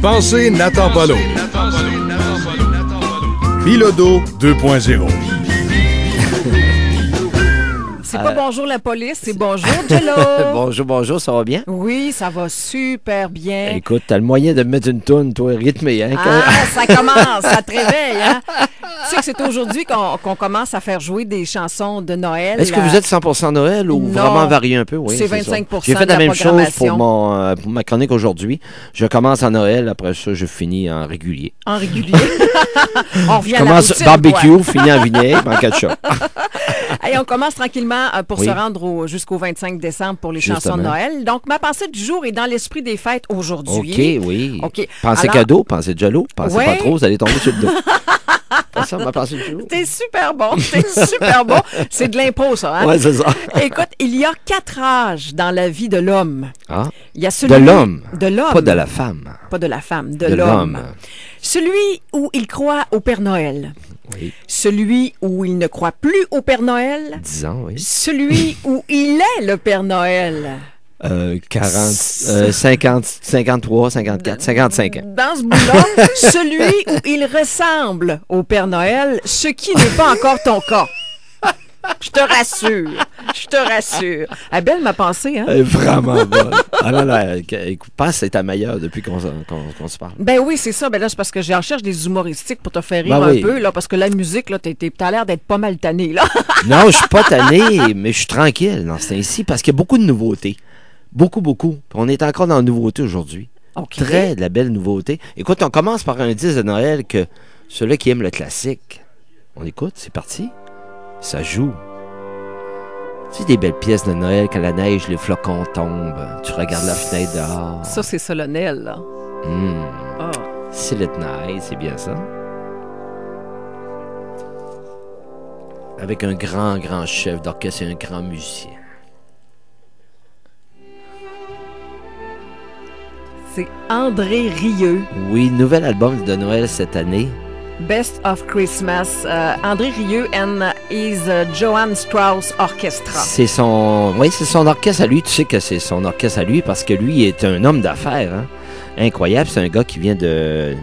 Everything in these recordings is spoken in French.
Pensez Nathan Paulo. Bilodeau 2.0. C'est pas bonjour la police, c'est bonjour Jello. Bonjour, ça va bien? Oui, ça va super bien. Écoute, t'as le moyen de me mettre une toune, toi, rythmée, hein? Ça commence, ça te réveille, hein? Tu sais que c'est aujourd'hui qu'on commence à faire jouer des chansons de Noël. Est-ce que vous êtes 100% Noël ou vraiment varié un peu? Oui, c'est 25% J'ai fait de la même chose programmation. pour ma chronique aujourd'hui. Je commence en Noël, après ça, je finis en régulier. En régulier. On revient Je à la commence routine, barbecue, finis en vinaigre, en ketchup. Hey, on commence tranquillement pour Oui. se rendre jusqu'au 25 décembre pour les Justement. chansons de Noël. Donc, ma pensée du jour est dans l'esprit des fêtes aujourd'hui. OK, oui. OK. Pensez Alors- cadeau, pensez jello, pensez Ouais. pas trop, vous allez tomber sur le dos. C'est ça, ma pensée du jour? T'es super bon, C'est de l'impro, ça, hein? Ouais, c'est ça. Écoute, il y a 4 âges dans la vie de l'homme. Ah, Il y a celui de l'homme. De l'homme. Pas de la femme. Pas de la femme, de De l'homme. l'homme. Celui où il croit au Père Noël. Oui. Celui où il ne croit plus au Père Noël. 10 ans, oui. Celui où il est le Père Noël. 50, 53, 54, 55 ans. Dans ce bout-là, celui où il ressemble au Père Noël, ce qui n'est pas encore ton cas. Je te rassure. Ah, belle ma pensée, hein? Elle est vraiment bonne. Ah non, écoute, pense que c'est ta meilleure depuis qu'on se parle. Ben oui, c'est ça. Ben là, c'est parce que j'en cherche des humoristiques pour te faire rire Ben un oui. peu, là, parce que la musique, là, t'as l'air d'être pas mal tanné, là. Non, je suis pas tanné, mais je suis tranquille dans ce temps-ci parce qu'il y a beaucoup de nouveautés. Beaucoup. On est encore dans la nouveauté aujourd'hui. OK. Très de la belle nouveauté. Écoute, on commence par un disque de Noël que ceux-là qui aiment le classique, on écoute, c'est parti. Ça joue. Tu sais, des belles pièces de Noël, quand la neige, les flocons tombent, tu regardes la fenêtre dehors. Ça, c'est solennel, là. Ah. Silent Night, c'est bien ça. Avec un grand chef d'orchestre et un grand musicien. C'est André Rieu, Oui, nouvel album de Noël cette année. Best of Christmas. André Rieu and his Johann Strauss Orchestra. C'est son orchestre à lui. Tu sais que c'est son orchestre à lui parce que lui est un homme d'affaires. Hein? Incroyable. C'est un gars qui vient de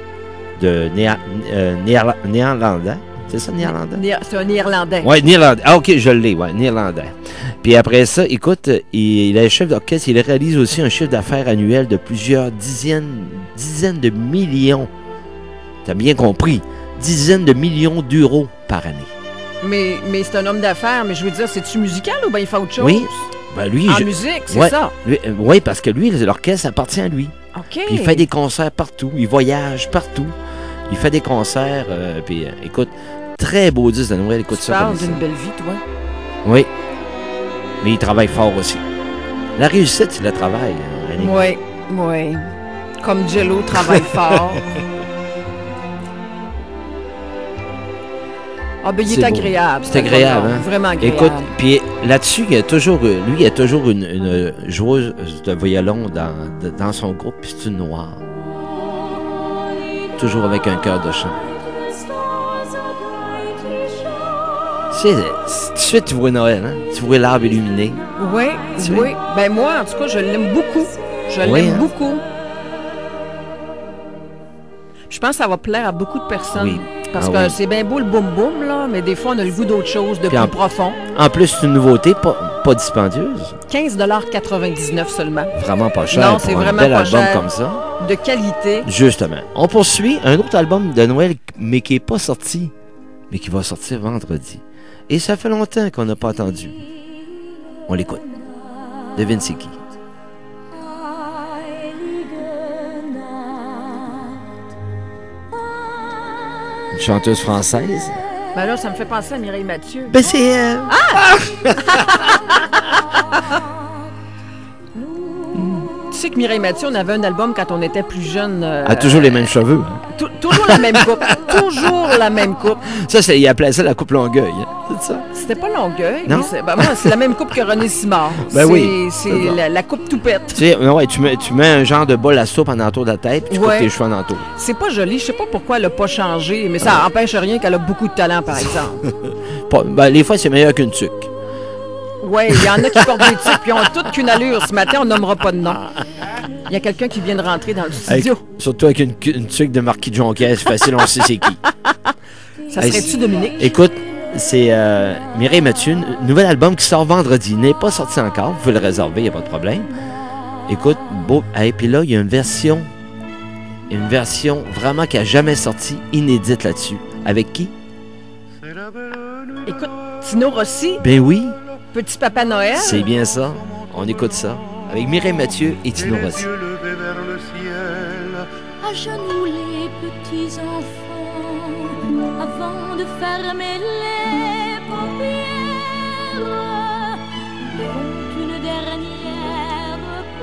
néerlandais. C'est ça, néerlandais? C'est un Néerlandais. Oui, néerlandais. Ah, OK, je l'ai, ouais, néerlandais. Puis après ça, écoute, il est chef d'orchestre. Il réalise aussi un chiffre d'affaires annuel de plusieurs dizaines de millions. T'as bien compris. Dizaines de millions d'euros par année. Mais c'est un homme d'affaires, mais je veux dire, c'est-tu musical ou bien il fait autre chose? Oui. Ben lui, En musique, c'est ouais, ça? Oui, parce que lui, l'orchestre appartient à lui. OK. Puis il fait des concerts partout. Il voyage partout. Il fait des concerts. Puis écoute, très beau disque de Noël. Écoute Tu ça. parles comme ça. d'une belle vie, toi. Oui. Mais il travaille fort aussi. La réussite, c'est le travail. Annie. Oui. Comme Jello travaille fort. Ah, ben, il C'est est beau. agréable. C'est agréable, hein? Vraiment agréable. Écoute, puis là-dessus, il y a toujours une joueuse de violon dans son groupe, puis c'est une noire. Toujours avec un cœur de chant. Tu sais, tout de suite, tu vois Noël, hein? Tu vois l'arbre illuminé. Oui. Tu Ben moi, en tout cas, je l'aime beaucoup. Je Oui, l'aime hein? beaucoup. Je pense que ça va plaire à beaucoup de personnes. Oui. Parce Ah que oui. c'est bien beau le boum-boum, là, mais des fois, on a le goût d'autre chose, de Puis plus profond. En plus, c'est une nouveauté, pas dispendieuse. 15,99 seulement. Vraiment pas cher Non, pour c'est un vraiment bel pas album cher. comme ça. De qualité. Justement. On poursuit un autre album de Noël, mais qui n'est pas sorti, mais qui va sortir vendredi. Et ça fait longtemps qu'on n'a pas entendu. On l'écoute. Devine c'est qui. Une chanteuse française. Ben là, ça me fait penser à Mireille Mathieu. Ben c'est elle. Tu sais que Mireille Mathieu, on avait un album quand on était plus jeune. Elle a toujours les mêmes cheveux. hein. Toujours la même coupe. Toujours la même coupe. Ça, il appelait ça la coupe Longueuil. hein. C'est ça? C'était pas Longueuil. Non? mais c'est la même coupe que René Simard. Ben oui. C'est C'est ça. la coupe toupette. Tu sais, ouais, tu mets un genre de bol à soupe en entour de la tête, puis tu Ouais. coupes tes cheveux en entour. C'est pas joli. Je sais pas pourquoi elle a pas changé, mais ça empêche rien qu'elle a beaucoup de talent, par exemple. Ben, les fois, c'est meilleur qu'une tuque. Oui, il y en a qui portent des tucs puis ont toutes qu'une allure. Ce matin, on nommera pas de nom. Il y a quelqu'un qui vient de rentrer dans le studio. Surtout avec une tuque de Marquis de Jonquière, c'est facile, on sait c'est qui. Ça serait-tu Dominique? Écoute, c'est Mireille Mathieu, nouvel album qui sort vendredi. Il n'est pas sorti encore, vous pouvez le réserver, il n'y a pas de problème. Écoute, beau. Et puis là, il y a une version vraiment qui n'a jamais sorti, inédite là-dessus. Avec qui? Écoute, Tino Rossi, Ben oui, Petit Papa Noël. c'est bien ça. On écoute ça. Avec Mireille Mathieu et Tino Rossi. À genoux les petits enfants, avant de fermer les paupières, font une dernière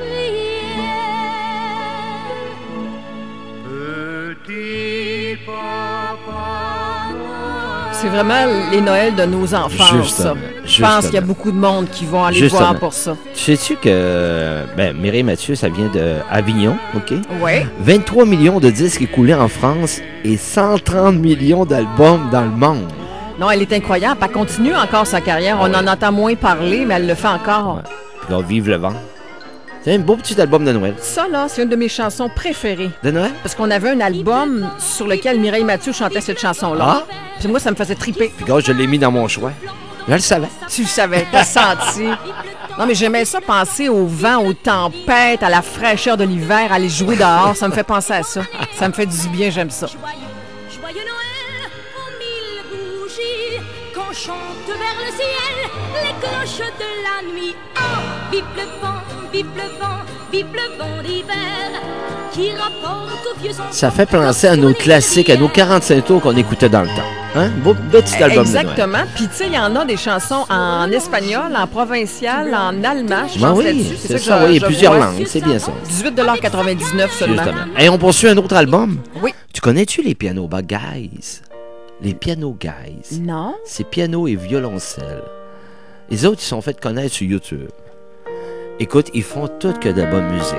prière. Petit papa. C'est vraiment les Noëls de nos enfants, ça. Je pense qu'il y a beaucoup de monde qui vont aller voir pour ça. Tu sais-tu que Mireille Mathieu, ça vient d'Avignon, OK? Oui. 23 millions de disques écoulés en France et 130 millions d'albums dans le monde. Non, elle est incroyable. Elle continue encore sa carrière. On en entend moins parler, mais elle le fait encore. Ouais. Puis là, vive le vent. C'est un beau petit album de Noël. Ça, là, c'est une de mes chansons préférées. De Noël? Parce qu'on avait un album sur lequel Mireille Mathieu chantait cette chanson-là. Ah? Puis moi, ça me faisait triper. Puis gars, je l'ai mis dans mon choix. Je le savais. Tu le savais, t'as senti. Non, mais j'aimais ça, penser au vent, aux tempêtes, à la fraîcheur de l'hiver, aller jouer dehors. Ça me fait penser à ça. Ça me fait du bien, j'aime ça. Joyeux Noël, aux 1000 bougies, qu'on chante vers le ciel les cloches de la nuit. Oh, vive le vent, vive le vent, vive le vent d'hiver, qui rapporte aux vieux enfants. Ça fait penser à nos classiques, à nos 45 tours qu'on écoutait dans le temps. Hein? Beau petit album de Noël. Exactement. Puis, tu sais, il y en a des chansons en espagnol, en provincial, en allemand. Je Ben pense oui, là-dessus. c'est ça, ça, oui, il y a je plusieurs vois. langues, c'est bien ça. 18,99 seulement. Justement. Et on poursuit un autre album. Oui. Tu connais-tu les Piano Guys? Les Piano Guys. Non. C'est piano et violoncelle. Les autres, ils sont fait connaître sur YouTube. Écoute, ils font tout que de la bonne musique.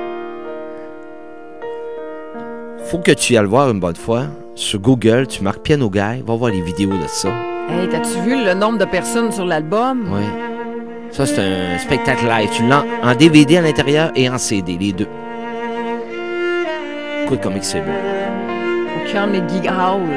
Faut que tu y ailles le voir une bonne fois. Sur Google, tu marques Piano Guy, va voir les vidéos de ça. Hey, t'as-tu vu le nombre de personnes sur l'album? Oui. Ça, c'est un spectacle live. Tu l'as en DVD à l'intérieur et en CD, les deux. Écoute comme c'est beau. Au Carnegie Hall.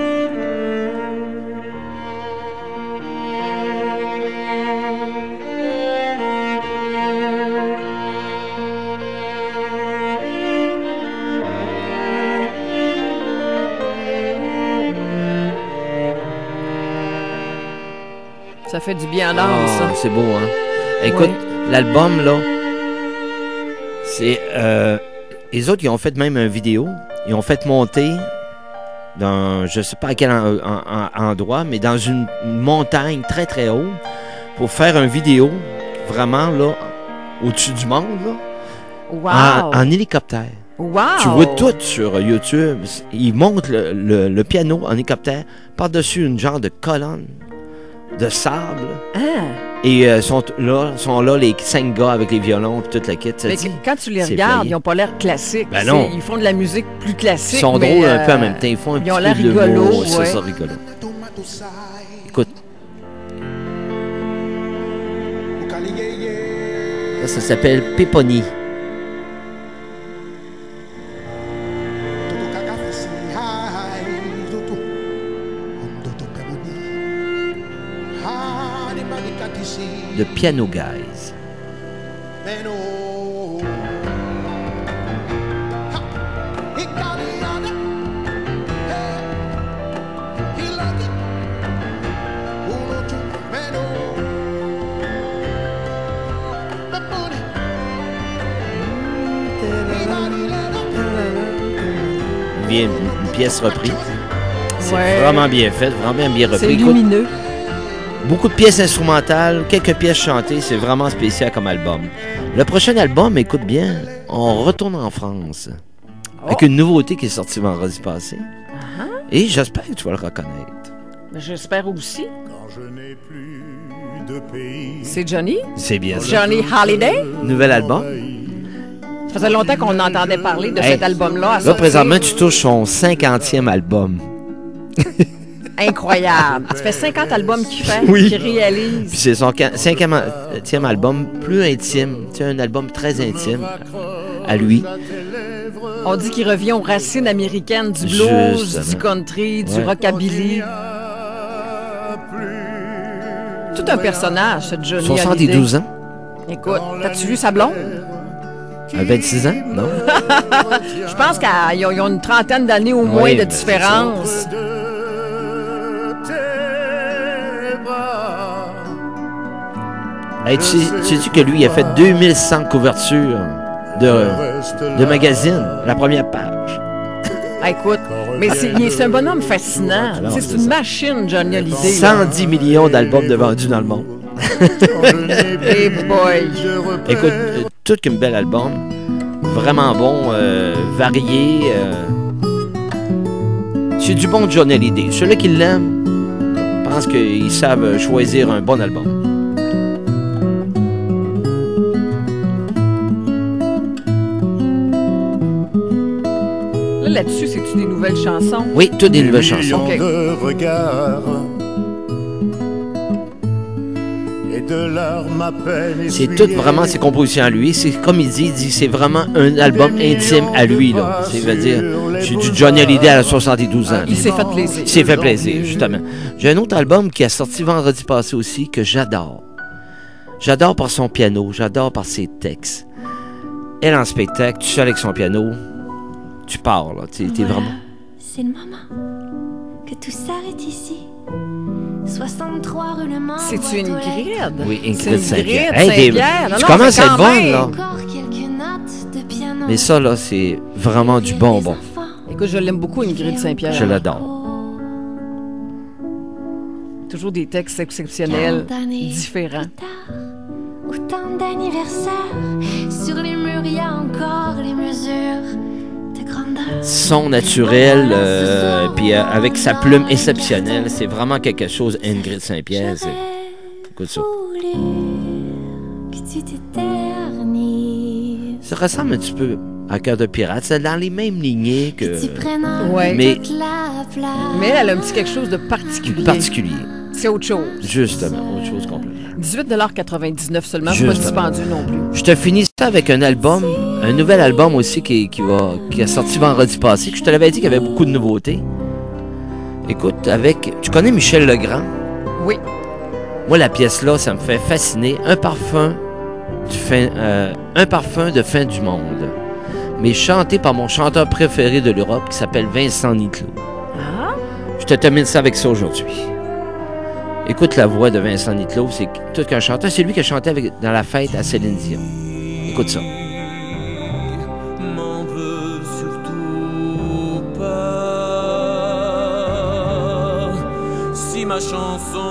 Ça fait du bien à l'âme, ça. C'est beau, hein? Écoute, l'album, là, c'est... les autres, ils ont fait même une vidéo. Ils ont fait monter dans, je sais pas à quel endroit, mais dans une montagne très, très haut pour faire une vidéo vraiment, là, au-dessus du monde, là, Wow! en hélicoptère. Wow! Tu vois tout sur YouTube. Ils montent le piano en hélicoptère par-dessus une genre de colonne de sable. Ah. Et sont là les 5 gars avec les violons et toute la kit. Mais quand tu les c'est regardes, payé. ils n'ont pas l'air classiques. Ben non. Ils font de la musique plus classique. Ils sont mais, drôles un peu en même temps. Ils font un ils ont petit l'air peu de rigolos, l'humour. ouais. C'est ça, rigolo. Écoute. Ça s'appelle Péponi. The Piano Guys. Une pièce reprise. C'est vraiment bien fait, vraiment bien repris. C'est Écoute, lumineux. beaucoup de pièces instrumentales, quelques pièces chantées, c'est vraiment spécial comme album. Le prochain album, écoute bien, on retourne en France. Avec une nouveauté qui est sortie vendredi passé. Et j'espère que tu vas le reconnaître. J'espère aussi. Quand je n'ai plus de pays. C'est Johnny? C'est bien ça. Johnny Hallyday? Nouvel album. Ça faisait longtemps qu'on entendait parler de Hey, cet album-là. Là, présentement, tu touches son 50e album. Incroyable. Ça fait 50 albums qu'il fait, Oui. qu'il réalise. Puis c'est son 5e album, plus intime. Tu sais, un album très intime à lui. On dit qu'il revient aux racines américaines du blues, Justement. du country, du Ouais. rockabilly. Tout un personnage, ce Johnny 72 Hallyday. ans. Écoute, t'as-tu vu sa blonde? À 26 ans, non? Je pense qu'ils ont une trentaine d'années au moins de mais différence. Hey, sais-tu que lui, il a fait 2100 couvertures de magazines, la première page. Ah, écoute, mais c'est un bonhomme fascinant. Alors, C'est c'est une ça. machine, Johnny Hallyday. là. 110 millions d'albums de vendus dans le monde. Hey boy! Écoute, tout qu'un bel album. Vraiment bon, varié. C'est du bon Johnny Hallyday. Ceux-là qui l'aiment, je pense qu'ils savent choisir un bon album. Là-dessus, c'est-tu des nouvelles chansons? Oui, toutes des nouvelles chansons. Ok. De regards et de larmes à peine C'est essuyées. tout vraiment ses compositions à lui. C'est comme il dit c'est vraiment un album intime à lui. Là. C'est veut dire, j'ai du Johnny Hallyday à 72 ans. Il s'est fait plaisir. Il s'est fait plaisir, justement. J'ai un autre album qui a sorti vendredi passé aussi que j'adore. J'adore par son piano, j'adore par ses textes. Elle en spectacle, tu sais avec son piano, tu pars, là. T'es vraiment... C'est le moment que tout s'arrête ici. 63 rue Le Mans. C'est-tu une gride? Oui, C'est Ingrid une Saint-Pierre. gride Saint-Pierre. Non, tu non, commences mais à être quand bonne, même. là. Encore quelques notes de piano. Mais ça, là, c'est vraiment du bonbon. Écoute, je l'aime beaucoup, Ingrid Saint-Pierre. Je l'adore. Toujours des textes exceptionnels, différents. Autant d'anniversaires. Sur les murs, il y a encore les mesures de grandeur. Son naturel, puis avec sa plume exceptionnelle, c'est vraiment quelque chose, Ingrid Saint-Pierre. Écoute ça. Que tu t'éternises. Ça ressemble un petit peu à Cœur de pirate. C'est dans les mêmes lignées que... Tu prennes en Ouais. Mais- toute la place. Mais elle a un petit quelque chose de particulier. particulier. C'est autre chose. Justement, autre chose complètement. 18,99 seulement. C'est pas Justement. dispendieux non plus. Je te finis ça avec un album, un nouvel album aussi qui a sorti vendredi passé, que je te l'avais dit qu'il y avait beaucoup de nouveautés. Écoute, tu connais Michel Legrand? Oui. Moi, la pièce là, ça me fait fasciner. Un parfum de fin du monde. Mais chanté par mon chanteur préféré de l'Europe qui s'appelle Vincent Niclot. Ah? Je te termine ça avec ça aujourd'hui. Écoute la voix de Vincent Niclot, c'est tout qu'un chanteur. C'est lui qui a chanté dans la fête à Céline Dion. Écoute ça. M'en veux surtout pas. Si ma chanson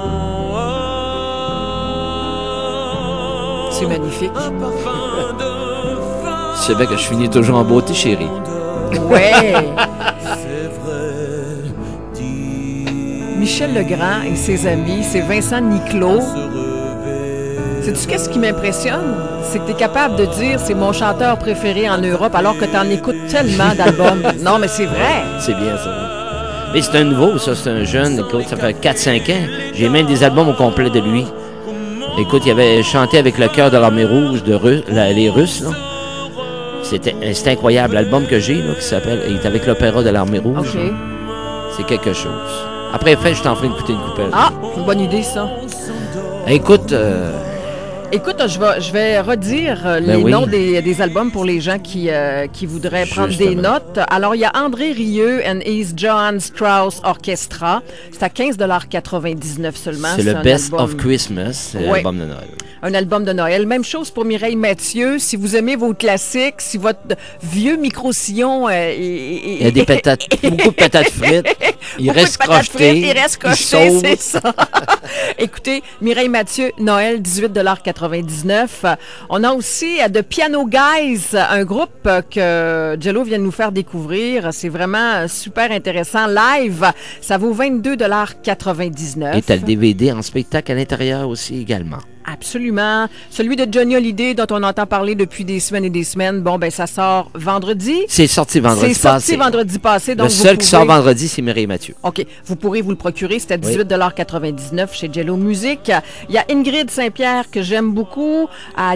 a C'est magnifique. un parfum de fin. C'est vrai que je finis toujours en beauté, chérie. Ouais. C'est vrai, dis Michel Legrand et ses amis, c'est Vincent Niclot. se revêt. Sais-tu qu'est-ce qui m'impressionne? C'est que tu es capable de dire c'est mon chanteur préféré en Europe alors que tu en écoutes tellement d'albums. Non, mais c'est vrai. C'est bien ça. Mais c'est un nouveau, ça, c'est un jeune. Écoute, ça fait 4-5 ans. J'ai même des albums au complet de lui. Écoute, il avait chanté avec le Cœur de l'Armée Rouge les Russes, là. C'était incroyable. L'album que j'ai, là, qui s'appelle, il est avec l'Opéra de l'Armée Rouge. OK. C'est quelque chose. Après, je t'en ferai écouter une coupelle. Ah, c'est une bonne idée, ça. Écoute, Écoute, je vais redire les Ben oui. noms des albums pour les gens qui voudraient prendre des Justement. notes. Alors, il y a André Rieu and his Johann Strauss Orchestra. C'est à 15,99 seulement. c'est le un Best album- of Christmas, c'est Ouais. l'album de Noël. Un album de Noël. Même chose pour Mireille Mathieu. Si vous aimez vos classiques, si votre vieux micro-sillon Il y a des patates, beaucoup de patates frites. Il beaucoup reste de patates crocheté. frites, il reste crocheté, sauve. c'est ça. Écoutez, Mireille Mathieu, Noël, 18,99 $. On a aussi The Piano Guys, un groupe que Jello vient de nous faire découvrir. C'est vraiment super intéressant. Live, ça vaut 22,99 $. Et t'as le DVD en spectacle à l'intérieur aussi également. Absolument. Celui de Johnny Hallyday, dont on entend parler depuis des semaines et des semaines, bon, ben ça sort vendredi. C'est sorti vendredi passé. C'est sorti vendredi passé. Donc le seul qui sort vendredi, c'est Mireille Mathieu. OK. Vous pourrez vous le procurer. C'est à 18,99 chez Jello Music. Il y a Ingrid Saint-Pierre, que j'aime beaucoup, à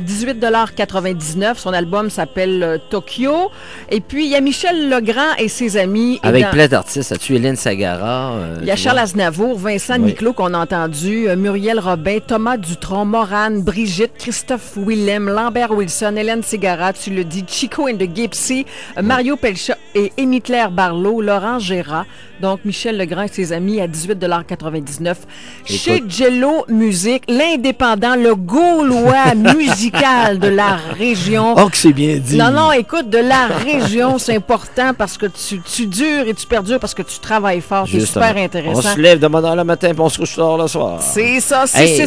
18,99 Son album s'appelle Tokyo. Et puis, il y a Michel Legrand et ses amis. Avec plein d'artistes. As-tu Hélène Sagara? Il y a Charles Aznavour, Vincent Niclot, qu'on a entendu, Muriel Robin, Thomas Dutronc, Morane, Brigitte, Christophe Willem, Lambert Wilson, Hélène Ségara, tu le dis, Chico and the Gypsy, Mario Pelcha et Émile-Claire Barlow, Laurent Gérard. Donc, Michel Legrand et ses amis à 18,99 chez Jello Music, l'indépendant, le Gaulois musical de la région. Oh, que c'est bien dit! Non, écoute, de la région, c'est important parce que tu dures et tu perdures parce que tu travailles fort. C'est super intéressant. On se lève de bonne heure le matin et on se couche tard le soir. C'est ça,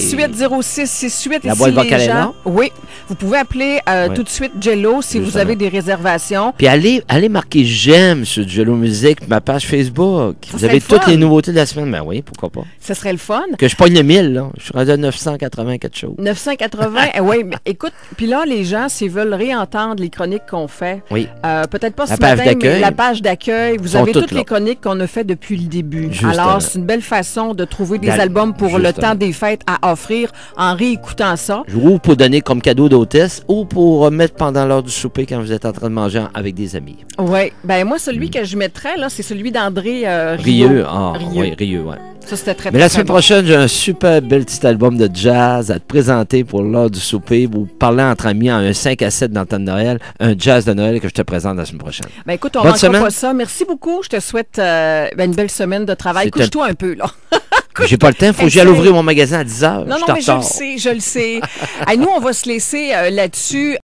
668-0668. La boîte vocale est là? Oui, vous pouvez appeler tout de suite Jello si vous avez des réservations. Puis allez marquer j'aime sur Jello Music, ma page Facebook. Vous avez toutes les nouveautés de la semaine. Ben oui, pourquoi pas. Ce serait le fun. Que je pogne le 1000, là. Je suis rendu à 980 quelque chose. 980, oui. Mais écoute, puis là, les gens, s'ils veulent réentendre les chroniques qu'on fait, peut-être pas ce matin, mais la page d'accueil, vous avez toutes les chroniques qu'on a fait depuis le début. Justement. Alors, c'est une belle façon de trouver des albums pour le temps des fêtes à offrir en réécoutant ça. Ou pour donner comme cadeau d'hôtesse, ou pour mettre pendant l'heure du souper quand vous êtes en train de manger avec des amis. Oui. Ben moi, celui que je mettrais, là, c'est celui d'André Rieu. Oui, Rieu, oui. Ça, c'était très, mais la semaine prochaine, j'ai un super bel petit album de jazz à te présenter pour l'heure du souper. Vous parlez entre amis en un 5 à 7 dans le temps de Noël, un jazz de Noël que je te présente la semaine prochaine. Ben écoute, on ne manquera pas ça. Merci beaucoup. Je te souhaite une belle semaine de travail. Couche-toi un peu, là. J'ai pas le temps, il faut que j'aille ouvrir mon magasin à 10h. Non, mais je le sais. Nous, on va se laisser là-dessus.